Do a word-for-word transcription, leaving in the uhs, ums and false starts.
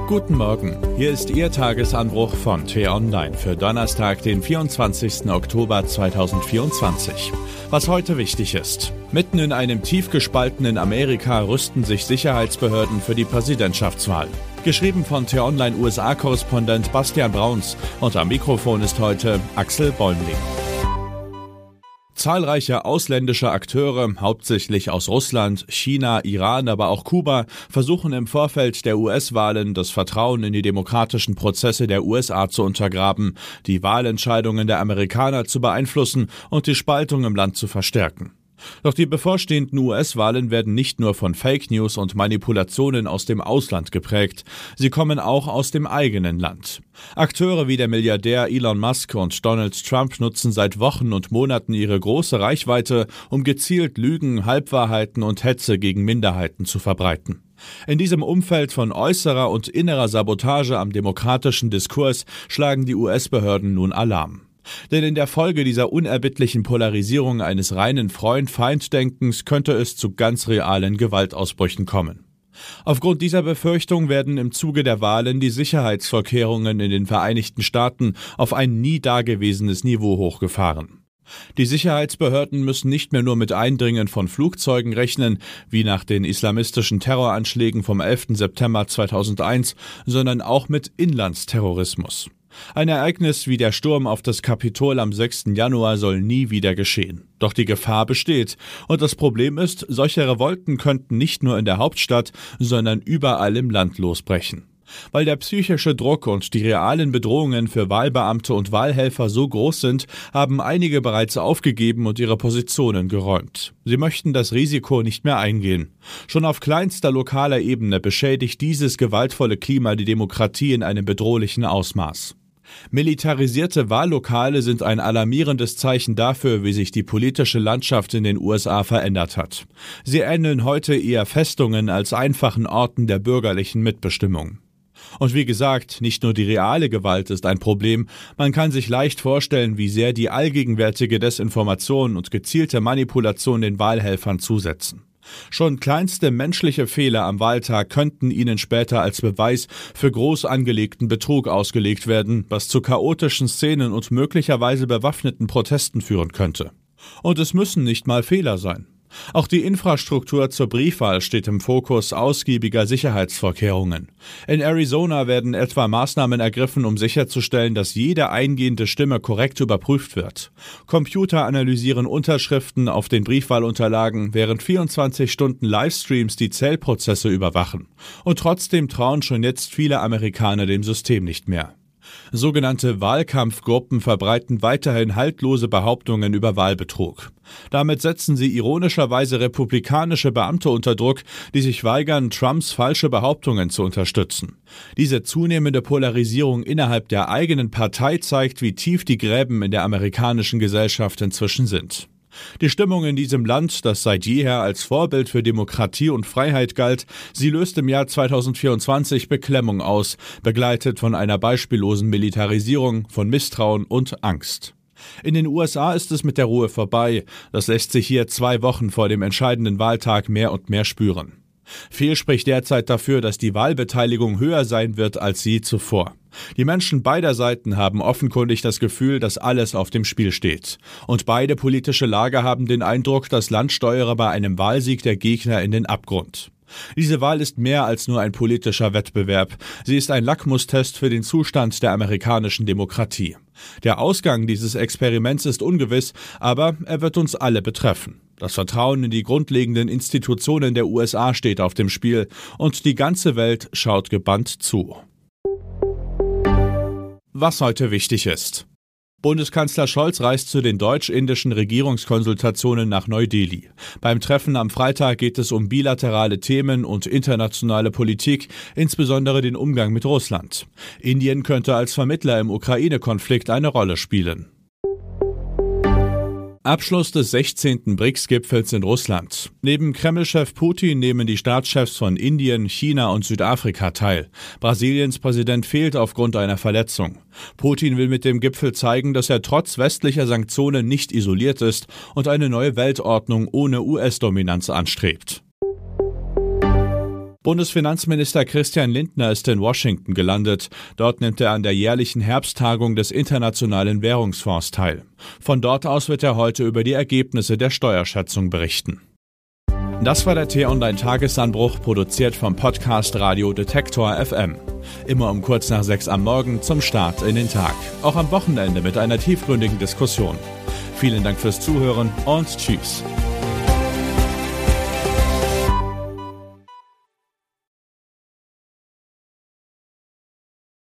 Guten Morgen, hier ist Ihr Tagesanbruch von T-Online für Donnerstag, den vierundzwanzigsten Oktober zweitausendvierundzwanzig. Was heute wichtig ist: Mitten in einem tief gespaltenen Amerika rüsten sich Sicherheitsbehörden für die Präsidentschaftswahl. Geschrieben von T-Online-U S A-Korrespondent Bastian Brauns, und am Mikrofon ist heute Axel Bäumling. Zahlreiche ausländische Akteure, hauptsächlich aus Russland, China, Iran, aber auch Kuba, versuchen im Vorfeld der U S-Wahlen das Vertrauen in die demokratischen Prozesse der U S A zu untergraben, die Wahlentscheidungen der Amerikaner zu beeinflussen und die Spaltung im Land zu verstärken. Doch die bevorstehenden U S-Wahlen werden nicht nur von Fake News und Manipulationen aus dem Ausland geprägt, sie kommen auch aus dem eigenen Land. Akteure wie der Milliardär Elon Musk und Donald Trump nutzen seit Wochen und Monaten ihre große Reichweite, um gezielt Lügen, Halbwahrheiten und Hetze gegen Minderheiten zu verbreiten. In diesem Umfeld von äußerer und innerer Sabotage am demokratischen Diskurs schlagen die U S-Behörden nun Alarm. Denn in der Folge dieser unerbittlichen Polarisierung eines reinen Freund-Feind-Denkens könnte es zu ganz realen Gewaltausbrüchen kommen. Aufgrund dieser Befürchtung werden im Zuge der Wahlen die Sicherheitsvorkehrungen in den Vereinigten Staaten auf ein nie dagewesenes Niveau hochgefahren. Die Sicherheitsbehörden müssen nicht mehr nur mit Eindringen von Flugzeugen rechnen, wie nach den islamistischen Terroranschlägen vom elften September zweitausendeins, sondern auch mit Inlandsterrorismus. Ein Ereignis wie der Sturm auf das Kapitol am sechsten Januar soll nie wieder geschehen. Doch die Gefahr besteht. Und das Problem ist, solche Revolten könnten nicht nur in der Hauptstadt, sondern überall im Land losbrechen. Weil der psychische Druck und die realen Bedrohungen für Wahlbeamte und Wahlhelfer so groß sind, haben einige bereits aufgegeben und ihre Positionen geräumt. Sie möchten das Risiko nicht mehr eingehen. Schon auf kleinster lokaler Ebene beschädigt dieses gewaltvolle Klima die Demokratie in einem bedrohlichen Ausmaß. Militarisierte Wahllokale sind ein alarmierendes Zeichen dafür, wie sich die politische Landschaft in den U S A verändert hat. Sie ähneln heute eher Festungen als einfachen Orten der bürgerlichen Mitbestimmung. Und wie gesagt, nicht nur die reale Gewalt ist ein Problem, man kann sich leicht vorstellen, wie sehr die allgegenwärtige Desinformation und gezielte Manipulation den Wahlhelfern zusetzen. Schon kleinste menschliche Fehler am Wahltag könnten ihnen später als Beweis für groß angelegten Betrug ausgelegt werden, was zu chaotischen Szenen und möglicherweise bewaffneten Protesten führen könnte. Und es müssen nicht mal Fehler sein. Auch die Infrastruktur zur Briefwahl steht im Fokus ausgiebiger Sicherheitsvorkehrungen. In Arizona werden etwa Maßnahmen ergriffen, um sicherzustellen, dass jede eingehende Stimme korrekt überprüft wird. Computer analysieren Unterschriften auf den Briefwahlunterlagen, während vierundzwanzig Stunden Livestreams die Zählprozesse überwachen. Und trotzdem trauen schon jetzt viele Amerikaner dem System nicht mehr. Sogenannte Wahlkampfgruppen verbreiten weiterhin haltlose Behauptungen über Wahlbetrug. Damit setzen sie ironischerweise republikanische Beamte unter Druck, die sich weigern, Trumps falsche Behauptungen zu unterstützen. Diese zunehmende Polarisierung innerhalb der eigenen Partei zeigt, wie tief die Gräben in der amerikanischen Gesellschaft inzwischen sind. Die Stimmung in diesem Land, das seit jeher als Vorbild für Demokratie und Freiheit galt, sie löst im Jahr zweitausendvierundzwanzig Beklemmung aus, begleitet von einer beispiellosen Militarisierung, von Misstrauen und Angst. In den U S A ist es mit der Ruhe vorbei, das lässt sich hier zwei Wochen vor dem entscheidenden Wahltag mehr und mehr spüren. Viel spricht derzeit dafür, dass die Wahlbeteiligung höher sein wird als je zuvor. Die Menschen beider Seiten haben offenkundig das Gefühl, dass alles auf dem Spiel steht. Und beide politische Lager haben den Eindruck, das Land steuere bei einem Wahlsieg der Gegner in den Abgrund. Diese Wahl ist mehr als nur ein politischer Wettbewerb. Sie ist ein Lackmustest für den Zustand der amerikanischen Demokratie. Der Ausgang dieses Experiments ist ungewiss, aber er wird uns alle betreffen. Das Vertrauen in die grundlegenden Institutionen der U S A steht auf dem Spiel und die ganze Welt schaut gebannt zu. Was heute wichtig ist: Bundeskanzler Scholz reist zu den deutsch-indischen Regierungskonsultationen nach Neu-Delhi. Beim Treffen am Freitag geht es um bilaterale Themen und internationale Politik, insbesondere den Umgang mit Russland. Indien könnte als Vermittler im Ukraine-Konflikt eine Rolle spielen. Abschluss des sechzehnten B R I C S-Gipfels in Russland. Neben Kreml-Chef Putin nehmen die Staatschefs von Indien, China und Südafrika teil. Brasiliens Präsident fehlt aufgrund einer Verletzung. Putin will mit dem Gipfel zeigen, dass er trotz westlicher Sanktionen nicht isoliert ist und eine neue Weltordnung ohne U S-Dominanz anstrebt. Bundesfinanzminister Christian Lindner ist in Washington gelandet. Dort nimmt er an der jährlichen Herbsttagung des Internationalen Währungsfonds teil. Von dort aus wird er heute über die Ergebnisse der Steuerschätzung berichten. Das war der T-Online-Tagesanbruch, produziert vom Podcast Radio Detektor F M. Immer um kurz nach sechs am Morgen zum Start in den Tag. Auch am Wochenende mit einer tiefgründigen Diskussion. Vielen Dank fürs Zuhören und tschüss.